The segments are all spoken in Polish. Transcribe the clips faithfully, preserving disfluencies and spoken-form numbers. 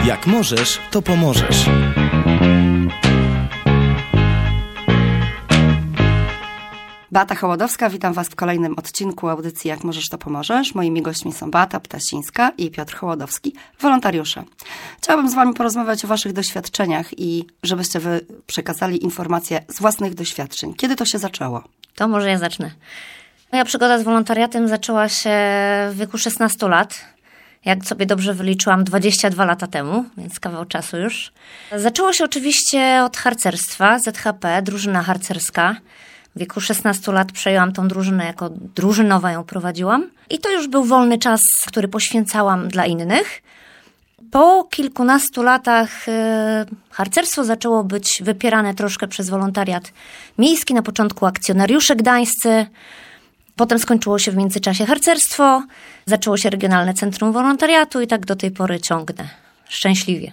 Jak możesz, to pomożesz. Beata Hołodowska, witam Was w kolejnym odcinku audycji Jak możesz, to pomożesz. Moimi gośćmi są Beata Ptasińska i Piotr Hołodowski, wolontariusze. Chciałabym z Wami porozmawiać o Waszych doświadczeniach i żebyście Wy przekazali informacje z własnych doświadczeń. Kiedy to się zaczęło? To może ja zacznę. Moja przygoda z wolontariatem zaczęła się w wieku szesnastu lat. Jak sobie dobrze wyliczyłam, dwadzieścia dwa lata temu, więc kawał czasu już. Zaczęło się oczywiście od harcerstwa, Z H P, drużyna harcerska. W wieku szesnastu lat przejęłam tą drużynę, jako drużynowa ją prowadziłam. I to już był wolny czas, który poświęcałam dla innych. Po kilkunastu latach e, harcerstwo zaczęło być wypierane troszkę przez wolontariat miejski. Na początku akcjonariusze gdańscy. Potem skończyło się w międzyczasie harcerstwo. Zaczęło się Regionalne Centrum Wolontariatu i tak do tej pory ciągnę. Szczęśliwie.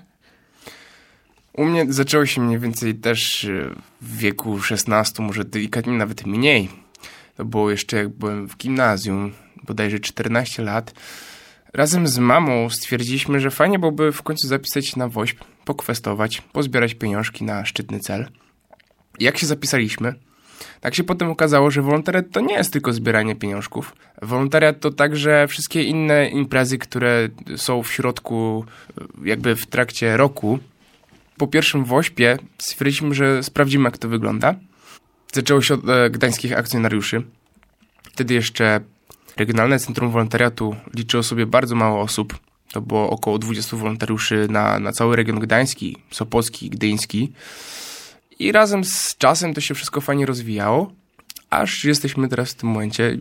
U mnie zaczęło się mniej więcej też w wieku szesnastu, może delikatnie nawet mniej. To było jeszcze jak byłem w gimnazjum, bodajże czternaście lat. Razem z mamą stwierdziliśmy, że fajnie byłoby w końcu zapisać się na WOŚP, pokwestować, pozbierać pieniążki na szczytny cel. Jak się zapisaliśmy, tak się potem okazało, że wolontariat to nie jest tylko zbieranie pieniążków. Wolontariat to także wszystkie inne imprezy, które są w środku, jakby w trakcie roku. Po pierwszym WOŚPie stwierdziliśmy, że sprawdzimy, jak to wygląda. Zaczęło się od e, gdańskich akcjonariuszy. Wtedy jeszcze Regionalne Centrum Wolontariatu liczyło sobie bardzo mało osób. To było około dwudziestu wolontariuszy na, na cały region gdański, sopocki, gdyński. I razem z czasem to się wszystko fajnie rozwijało, aż jesteśmy teraz w tym momencie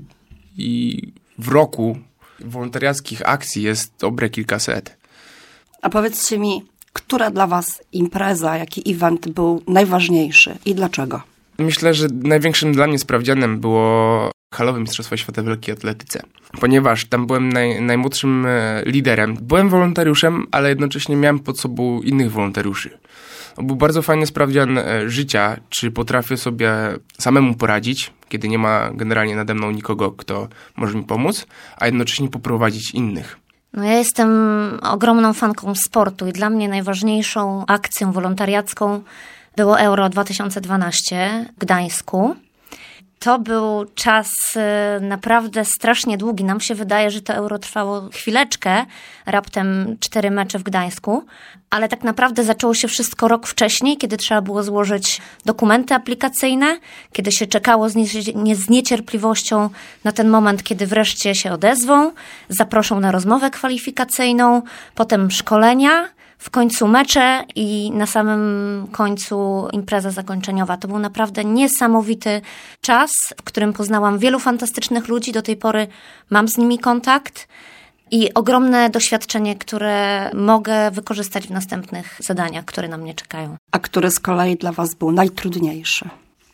i w roku wolontariackich akcji jest dobre kilkaset. A powiedzcie mi, która dla Was impreza, jaki event był najważniejszy i dlaczego? Myślę, że największym dla mnie sprawdzianem było halowe Mistrzostwa Świata w lekkiej atletyce, ponieważ tam byłem naj, najmłodszym liderem. Byłem wolontariuszem, ale jednocześnie miałem pod sobą innych wolontariuszy. To był bardzo fajny sprawdzian życia, czy potrafię sobie samemu poradzić, kiedy nie ma generalnie nade mną nikogo, kto może mi pomóc, a jednocześnie poprowadzić innych. No ja jestem ogromną fanką sportu i dla mnie najważniejszą akcją wolontariacką było Euro dwa tysiące dwanaście w Gdańsku. To był czas naprawdę strasznie długi. Nam się wydaje, że to Euro trwało chwileczkę, raptem cztery mecze w Gdańsku, ale tak naprawdę zaczęło się wszystko rok wcześniej, kiedy trzeba było złożyć dokumenty aplikacyjne, kiedy się czekało z, nie, z niecierpliwością na ten moment, kiedy wreszcie się odezwą, zaproszą na rozmowę kwalifikacyjną, potem szkolenia, w końcu mecze i na samym końcu impreza zakończeniowa. To był naprawdę niesamowity czas, w którym poznałam wielu fantastycznych ludzi. Do tej pory mam z nimi kontakt i ogromne doświadczenie, które mogę wykorzystać w następnych zadaniach, które na mnie czekają. A który z kolei dla Was był najtrudniejszy?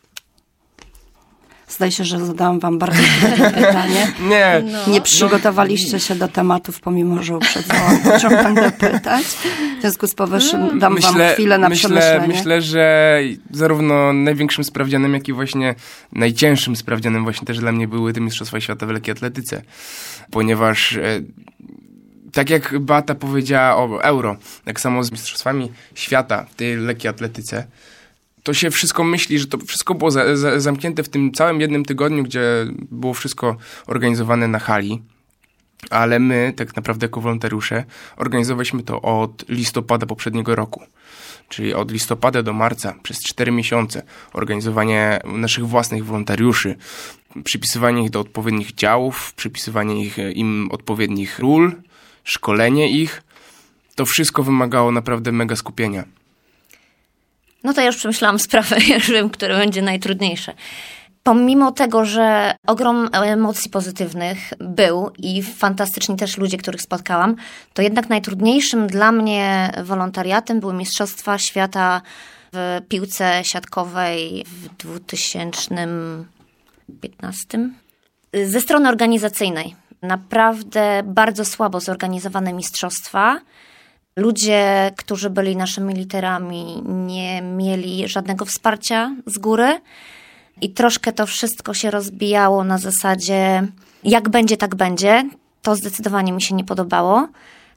Zdaje się, że zadałam Wam bardzo trudne pytanie. Nie. No. Nie przygotowaliście się do tematów, pomimo że uprzedzałam, o czym będę pytać. W związku z powyższym dam myślę, Wam chwilę na myślę, przemyślenie. Myślę, że zarówno największym sprawdzianem, jak i właśnie najcięższym sprawdzianem właśnie też dla mnie były te Mistrzostwa Świata w lekkiej atletyce. Ponieważ e, tak jak Beata powiedziała o Euro, tak samo z Mistrzostwami Świata w tej lekkiej atletyce, to się wszystko myśli, że to wszystko było za, za, zamknięte w tym całym jednym tygodniu, gdzie było wszystko organizowane na hali. Ale my, tak naprawdę jako wolontariusze, organizowaliśmy to od listopada poprzedniego roku. Czyli od listopada do marca, przez cztery miesiące. Organizowanie naszych własnych wolontariuszy, przypisywanie ich do odpowiednich działów, przypisywanie ich, im odpowiednich ról, szkolenie ich. To wszystko wymagało naprawdę mega skupienia. No to ja już przemyślałam sprawę, już wiem, które będzie najtrudniejsze. Pomimo tego, że ogrom emocji pozytywnych był i fantastyczni też ludzie, których spotkałam, to jednak najtrudniejszym dla mnie wolontariatem były Mistrzostwa Świata w piłce siatkowej w dwa tysiące piętnastym. Ze strony organizacyjnej. Naprawdę bardzo słabo zorganizowane mistrzostwa. Ludzie, którzy byli naszymi liderami, nie mieli żadnego wsparcia z góry i troszkę to wszystko się rozbijało na zasadzie jak będzie, tak będzie. To zdecydowanie mi się nie podobało.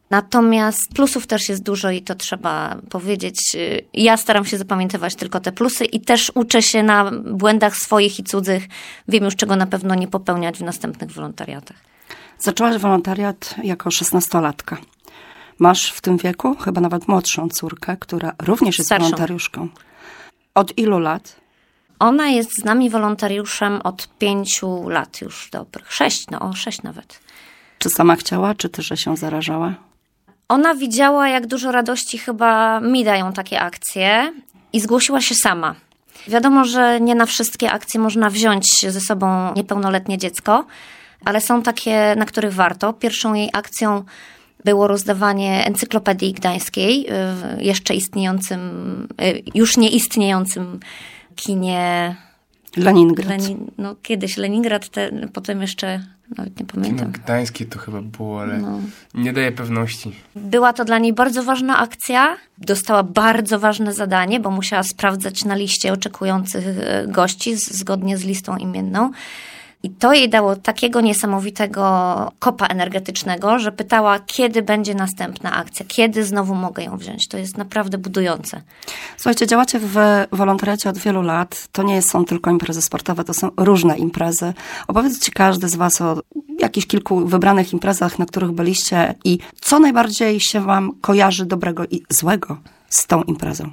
Natomiast plusów też jest dużo i to trzeba powiedzieć. Ja staram się zapamiętywać tylko te plusy i też uczę się na błędach swoich i cudzych. Wiem już, czego na pewno nie popełniać w następnych wolontariatach. Zaczęłaś wolontariat jako szesnastolatka. Masz w tym wieku chyba nawet młodszą córkę, która również jest Starszą. wolontariuszką. Od ilu lat? Ona jest z nami wolontariuszem od pięciu lat już dobrych. Sześć, no o sześć nawet. Czy sama chciała, czy też, że się zarażała? Ona widziała, jak dużo radości chyba mi dają takie akcje i zgłosiła się sama. Wiadomo, że nie na wszystkie akcje można wziąć ze sobą niepełnoletnie dziecko, ale są takie, na których warto. Pierwszą jej akcją było rozdawanie Encyklopedii Gdańskiej w jeszcze istniejącym, już nieistniejącym kinie Leningrad. Lenin, no kiedyś Leningrad, te, potem jeszcze, nawet nie pamiętam. Kino Gdańskie to chyba było, ale No. nie daje pewności. Była to dla niej bardzo ważna akcja. Dostała bardzo ważne zadanie, bo musiała sprawdzać na liście oczekujących gości z, zgodnie z listą imienną. I to jej dało takiego niesamowitego kopa energetycznego, że pytała, kiedy będzie następna akcja, kiedy znowu mogę ją wziąć. To jest naprawdę budujące. Słuchajcie, działacie w wolontariacie od wielu lat. To nie są tylko imprezy sportowe, to są różne imprezy. Opowiedzcie każdy z was o jakichś kilku wybranych imprezach, na których byliście i co najbardziej się wam kojarzy dobrego i złego z tą imprezą.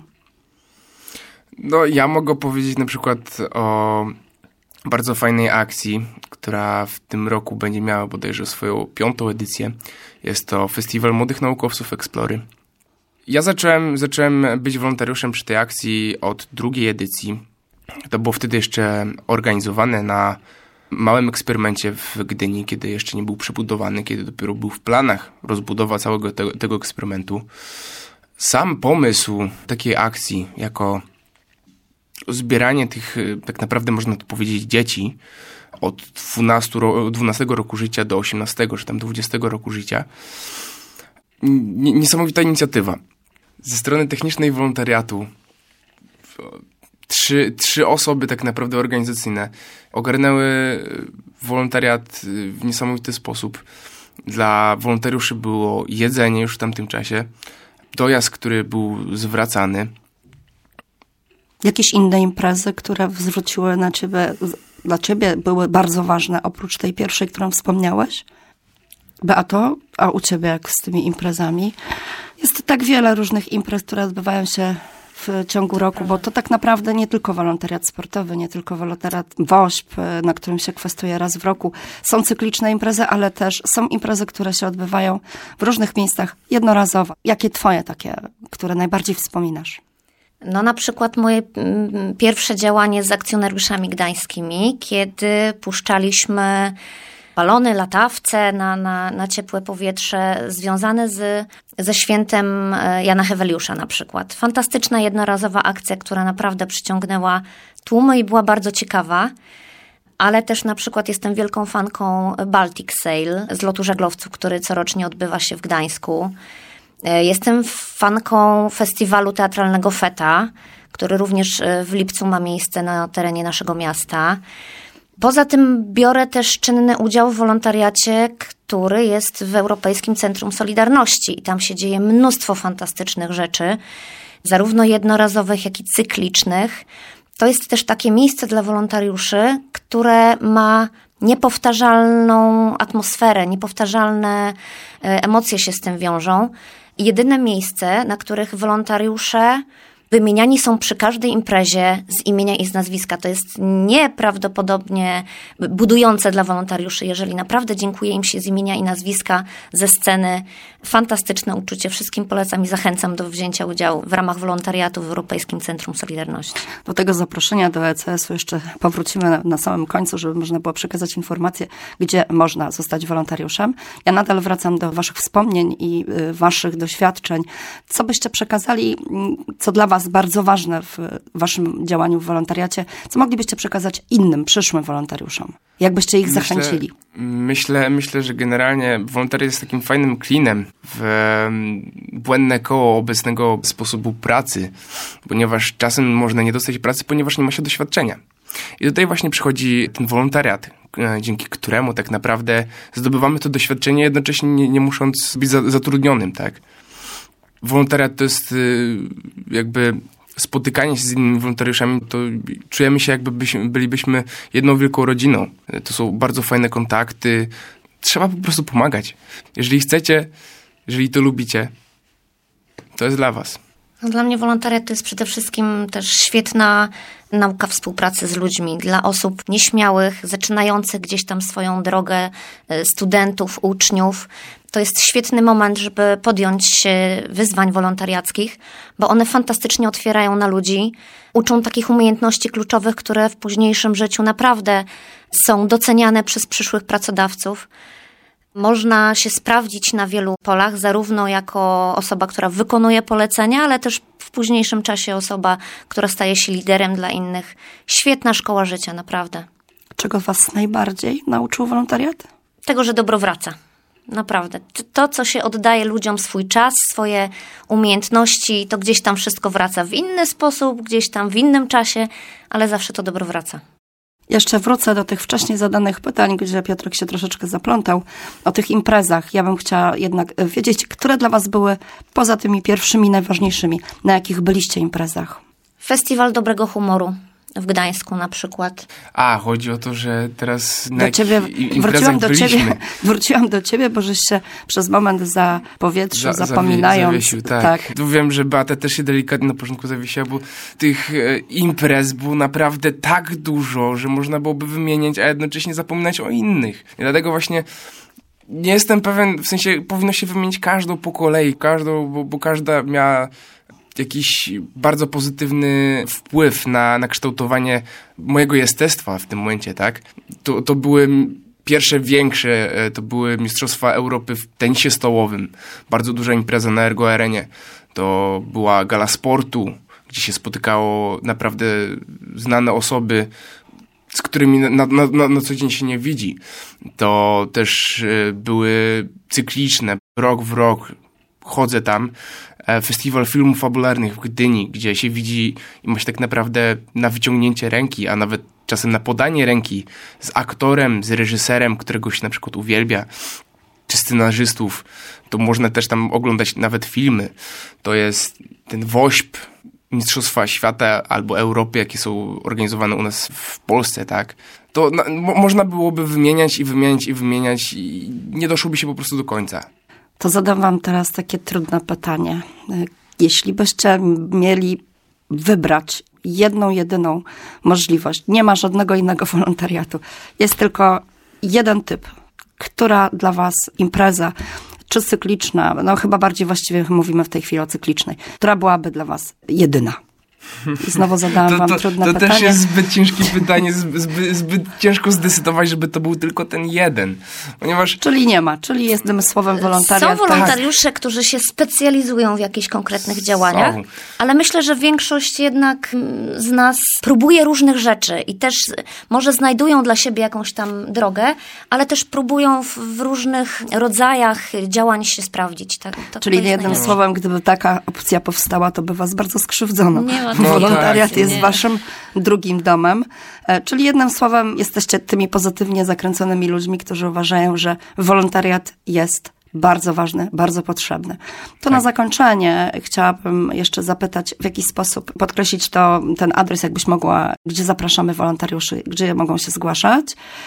No, ja mogę powiedzieć na przykład o bardzo fajnej akcji, która w tym roku będzie miała bodajże swoją piątą edycję. Jest to Festiwal Młodych Naukowców Explory. Ja zacząłem, zacząłem być wolontariuszem przy tej akcji od drugiej edycji. To było wtedy jeszcze organizowane na małym eksperymencie w Gdyni, kiedy jeszcze nie był przebudowany, kiedy dopiero był w planach rozbudowa całego te, tego eksperymentu. Sam pomysł takiej akcji jako zbieranie tych, tak naprawdę można to powiedzieć, dzieci od dwunastego roku życia do osiemnastego czy tam dwudziestego roku życia. Niesamowita inicjatywa. Ze strony technicznej wolontariatu trzy, trzy osoby tak naprawdę organizacyjne ogarnęły wolontariat w niesamowity sposób. Dla wolontariuszy było jedzenie już w tamtym czasie, dojazd, który był zwracany. Jakieś inne imprezy, które zwróciły na ciebie, dla ciebie były bardzo ważne, oprócz tej pierwszej, którą wspomniałeś? Beato, a u ciebie jak z tymi imprezami? Jest tak wiele różnych imprez, które odbywają się w ciągu roku, bo to tak naprawdę nie tylko wolontariat sportowy, nie tylko wolontariat WOŚP, na którym się kwestuje raz w roku. Są cykliczne imprezy, ale też są imprezy, które się odbywają w różnych miejscach jednorazowo. Jakie twoje takie, które najbardziej wspominasz? No na przykład moje mm, pierwsze działanie z akcjonariuszami gdańskimi, kiedy puszczaliśmy balony, latawce na, na, na ciepłe powietrze związane z, ze świętem Jana Heweliusza na przykład. Fantastyczna jednorazowa akcja, która naprawdę przyciągnęła tłumy i była bardzo ciekawa. Ale też na przykład jestem wielką fanką Baltic Sail, zlotu żaglowców, który corocznie odbywa się w Gdańsku. Jestem fanką festiwalu teatralnego Feta, który również w lipcu ma miejsce na terenie naszego miasta. Poza tym biorę też czynny udział w wolontariacie, który jest w Europejskim Centrum Solidarności i tam się dzieje mnóstwo fantastycznych rzeczy, zarówno jednorazowych, jak i cyklicznych. To jest też takie miejsce dla wolontariuszy, które ma niepowtarzalną atmosferę, niepowtarzalne emocje się z tym wiążą. I jedyne miejsce, na których wolontariusze wymieniani są przy każdej imprezie z imienia i z nazwiska. To jest nieprawdopodobnie budujące dla wolontariuszy, jeżeli naprawdę dziękuję im się z imienia i nazwiska, ze sceny. Fantastyczne uczucie. Wszystkim polecam i zachęcam do wzięcia udziału w ramach wolontariatu w Europejskim Centrum Solidarności. Do tego zaproszenia do E C S u jeszcze powrócimy na, na samym końcu, żeby można było przekazać informacje, gdzie można zostać wolontariuszem. Ja nadal wracam do waszych wspomnień i y, waszych doświadczeń. Co byście przekazali, co dla was bardzo ważne w waszym działaniu w wolontariacie, co moglibyście przekazać innym, przyszłym wolontariuszom? Jak byście ich myślę, zachęcili? Myślę, myślę, że generalnie wolontariat jest takim fajnym klinem w błędne koło obecnego sposobu pracy, ponieważ czasem można nie dostać pracy, ponieważ nie ma się doświadczenia. I tutaj właśnie przychodzi ten wolontariat, dzięki któremu tak naprawdę zdobywamy to doświadczenie, jednocześnie nie, nie musząc być za, zatrudnionym, tak? Wolontariat to jest jakby spotykanie się z innymi wolontariuszami, to czujemy się, jakby byśmy, bylibyśmy jedną wielką rodziną. To są bardzo fajne kontakty. Trzeba po prostu pomagać. Jeżeli chcecie, jeżeli to lubicie, to jest dla was. No, dla mnie wolontariat to jest przede wszystkim też świetna nauka współpracy z ludźmi. Dla osób nieśmiałych, zaczynających gdzieś tam swoją drogę, studentów, uczniów. To jest świetny moment, żeby podjąć się wyzwań wolontariackich, bo one fantastycznie otwierają na ludzi, uczą takich umiejętności kluczowych, które w późniejszym życiu naprawdę są doceniane przez przyszłych pracodawców. Można się sprawdzić na wielu polach, zarówno jako osoba, która wykonuje polecenia, ale też w późniejszym czasie osoba, która staje się liderem dla innych. Świetna szkoła życia, naprawdę. Czego was najbardziej nauczył wolontariat? Tego, że dobro wraca. Naprawdę. To, co się oddaje ludziom, swój czas, swoje umiejętności, to gdzieś tam wszystko wraca w inny sposób, gdzieś tam w innym czasie, ale zawsze to dobro wraca. Jeszcze wrócę do tych wcześniej zadanych pytań, gdzie Piotrek się troszeczkę zaplątał o tych imprezach. Ja bym chciała jednak wiedzieć, które dla was były poza tymi pierwszymi, najważniejszymi, na jakich byliście imprezach? Festiwal Dobrego Humoru w Gdańsku na przykład. A, chodzi o to, że teraz na do ciebie, wróciłam do byliśmy. ciebie, wróciłam do ciebie, bo żeś się przez moment zapowietrzył, za, zapominając. Zawiesił, tak. tak. Tu wiem, że Beata też się delikatnie na początku zawiesiła, bo tych e, imprez było naprawdę tak dużo, że można byłoby wymieniać, a jednocześnie zapominać o innych. I dlatego właśnie nie jestem pewien, w sensie powinno się wymienić każdą po kolei, każdą, bo, bo każda miała jakiś bardzo pozytywny wpływ na, na kształtowanie mojego jestestwa w tym momencie, tak? To, to były pierwsze większe, to były Mistrzostwa Europy w tenisie stołowym. Bardzo duża impreza na Ergo Arenie. To była gala sportu, gdzie się spotykało naprawdę znane osoby, z którymi na, na, na, na co dzień się nie widzi. To też były cykliczne, rok w rok chodzę tam. Festiwal Filmów Fabularnych w Gdyni, gdzie się widzi i ma się tak naprawdę na wyciągnięcie ręki, a nawet czasem na podanie ręki z aktorem, z reżyserem, którego się na przykład uwielbia, czy scenarzystów. To można też tam oglądać nawet filmy. To jest ten wośp Mistrzostwa Świata albo Europy, jakie są organizowane u nas w Polsce, tak? To na, mo, można byłoby wymieniać i wymieniać i wymieniać i nie doszłoby się po prostu do końca. To zadam wam teraz takie trudne pytanie. Jeśli byście mieli wybrać jedną, jedyną możliwość, nie ma żadnego innego wolontariatu, jest tylko jeden typ, która dla was impreza, czy cykliczna, no chyba bardziej właściwie mówimy w tej chwili o cyklicznej, która byłaby dla was jedyna? I znowu zadałam to, wam to, trudne to pytanie. To też jest zbyt ciężkie pytanie, zbyt, zbyt, zbyt ciężko zdecydować, żeby to był tylko ten jeden. Ponieważ... Czyli nie ma, czyli jednym słowem wolontariat. Są wolontariusze, tak, którzy się specjalizują w jakichś konkretnych działaniach, Są. ale myślę, że większość jednak z nas próbuje różnych rzeczy i też może znajdują dla siebie jakąś tam drogę, ale też próbują w, w różnych rodzajach działań się sprawdzić. Tak, tak czyli jednym słowem, gdyby taka opcja powstała, to by was bardzo skrzywdzono. Nie ma No, wolontariat tak, jest nie. waszym drugim domem. Czyli jednym słowem jesteście tymi pozytywnie zakręconymi ludźmi, którzy uważają, że wolontariat jest bardzo ważny, bardzo potrzebny. To tak. Na zakończenie chciałabym jeszcze zapytać, w jaki sposób podkreślić to, ten adres, jakbyś mogła, gdzie zapraszamy wolontariuszy, gdzie mogą się zgłaszać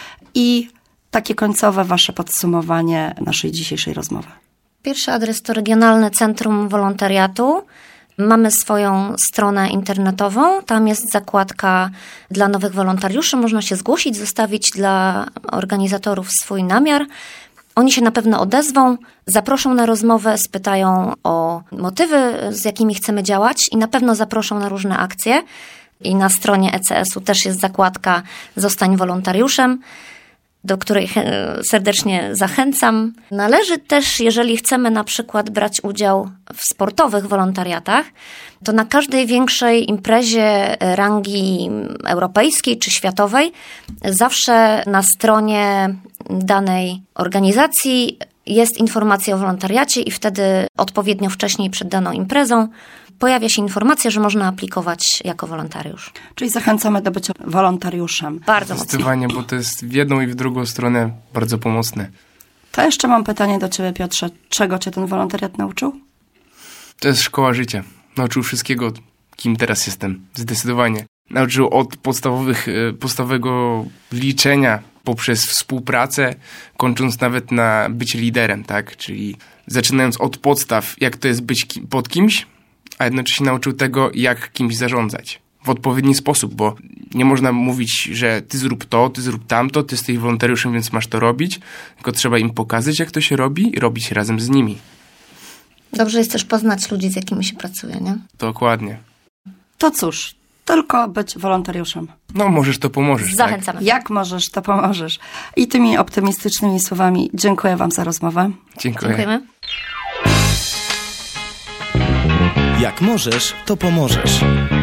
i takie końcowe wasze podsumowanie naszej dzisiejszej rozmowy. Pierwszy adres to Regionalne Centrum Wolontariatu. Mamy swoją stronę internetową, tam jest zakładka dla nowych wolontariuszy, można się zgłosić, zostawić dla organizatorów swój namiar. Oni się na pewno odezwą, zaproszą na rozmowę, spytają o motywy, z jakimi chcemy działać i na pewno zaproszą na różne akcje. I na stronie E C S-u też jest zakładka Zostań wolontariuszem, do której serdecznie zachęcam. Należy też, jeżeli chcemy na przykład brać udział w sportowych wolontariatach, to na każdej większej imprezie rangi europejskiej czy światowej zawsze na stronie danej organizacji jest informacja o wolontariacie i wtedy odpowiednio wcześniej przed daną imprezą pojawia się informacja, że można aplikować jako wolontariusz. Czyli zachęcamy do bycia wolontariuszem. Bardzo mocno. Zdecydowanie, bo to jest w jedną i w drugą stronę bardzo pomocne. To jeszcze mam pytanie do ciebie, Piotrze. Czego cię ten wolontariat nauczył? To jest szkoła życia. Nauczył wszystkiego, kim teraz jestem. Zdecydowanie. Nauczył od podstawowych, podstawowego liczenia poprzez współpracę, kończąc nawet na bycie liderem, tak? Czyli zaczynając od podstaw, jak to jest być ki- pod kimś, a jednocześnie nauczył tego, jak kimś zarządzać. W odpowiedni sposób, bo nie można mówić, że ty zrób to, ty zrób tamto, ty jesteś wolontariuszem, więc masz to robić, tylko trzeba im pokazać, jak to się robi i robić razem z nimi. Dobrze jest też poznać ludzi, z jakimi się pracuje, nie? Dokładnie. To cóż, tylko być wolontariuszem. No, możesz, to pomożesz. Zachęcamy. Tak? Jak możesz, to pomożesz. I tymi optymistycznymi słowami dziękuję wam za rozmowę. Dziękuję. Dziękujemy. Jak możesz, to pomożesz.